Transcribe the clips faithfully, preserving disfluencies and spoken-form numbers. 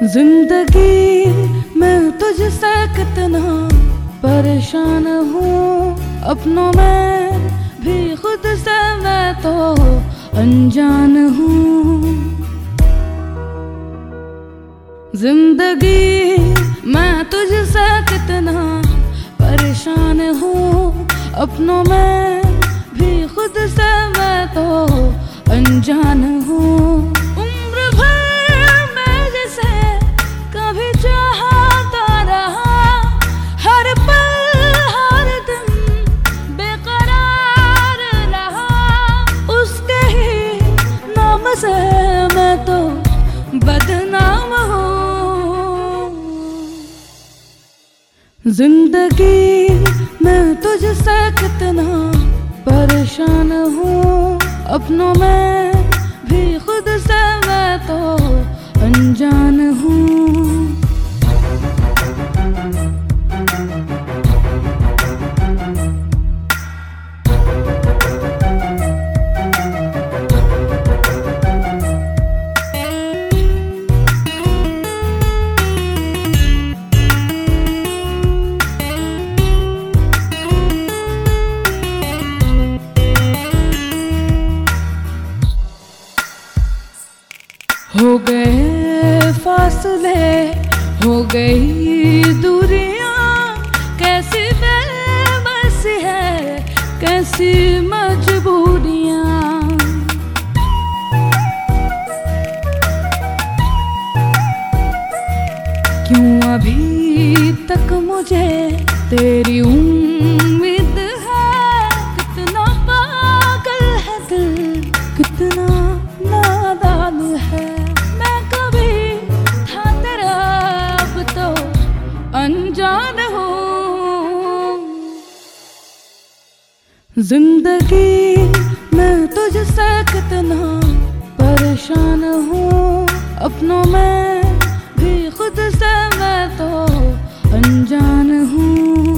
जिंदगी मैं तुझसे कितना परेशान हूँ, अपनों में भी खुद से मैं तो अनजान हूँ। जिंदगी मैं तुझसे कितना परेशान हूँ, अपनों में भी खुद से मैं तो अनजान हूँ। उम्र भर मैं जिसे कभी चाहता रहा, हर पल हर दिन बेकरार रहा, उसके ही नाम से मैं तो बदनाम हूँ। जिंदगी मैं तुझसे कितना परेशान हूँ, अपनों में भी खुद से मैं तो अनजान हूँ। हो गए फासले, हो गई दूरियां, कैसी बेबसी है, कैसी मजबूरियां। क्यों अभी तक मुझे तेरी उम्मीद है, कितना पागल है दिल, कितना नादान है। अनजान हूँ। जिंदगी मैं तुझसे कितना परेशान हूँ, अपनों में भी खुद से मैं तो अनजान हूँ।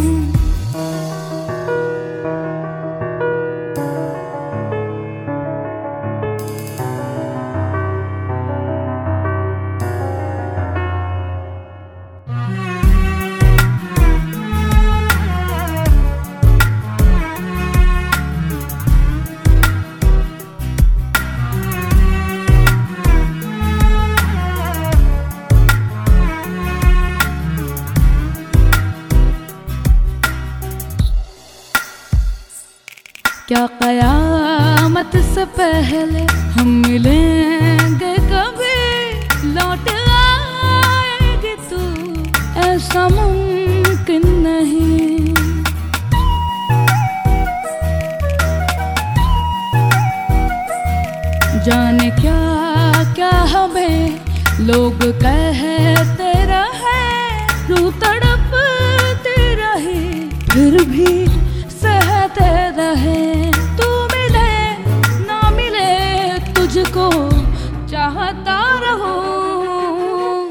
क्या कयामत से पहले हम मिलेंगे कभी, लौट आएगी तू, ऐसा मुमकिन नहीं। जाने क्या क्या हमें लोग कहते रहे, रूह तड़पती रही फिर भी सहते रहे। तू मिले ना मिले तुझको चाहता रहूं।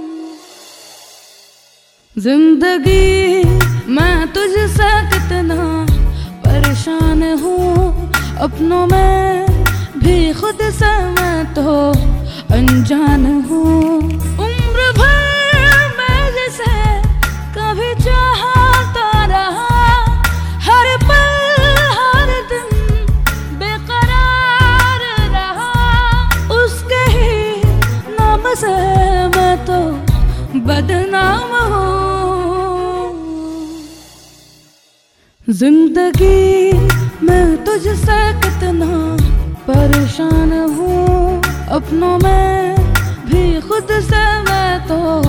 जिंदगी मैं तुझसे कितना परेशान हूँ, अपनों में भी खुद से मैं तो अनजान हूँ। उम्र भर मैं जिसे कभी चाहता रहा, हर पल हर दिन बेकरार रहा, उसके ही नाम से मैं तो बदनाम हूँ। जिंदगी मैं तुझसे कितना परेशान हूँ, अपनों में भी खुद से मैं तो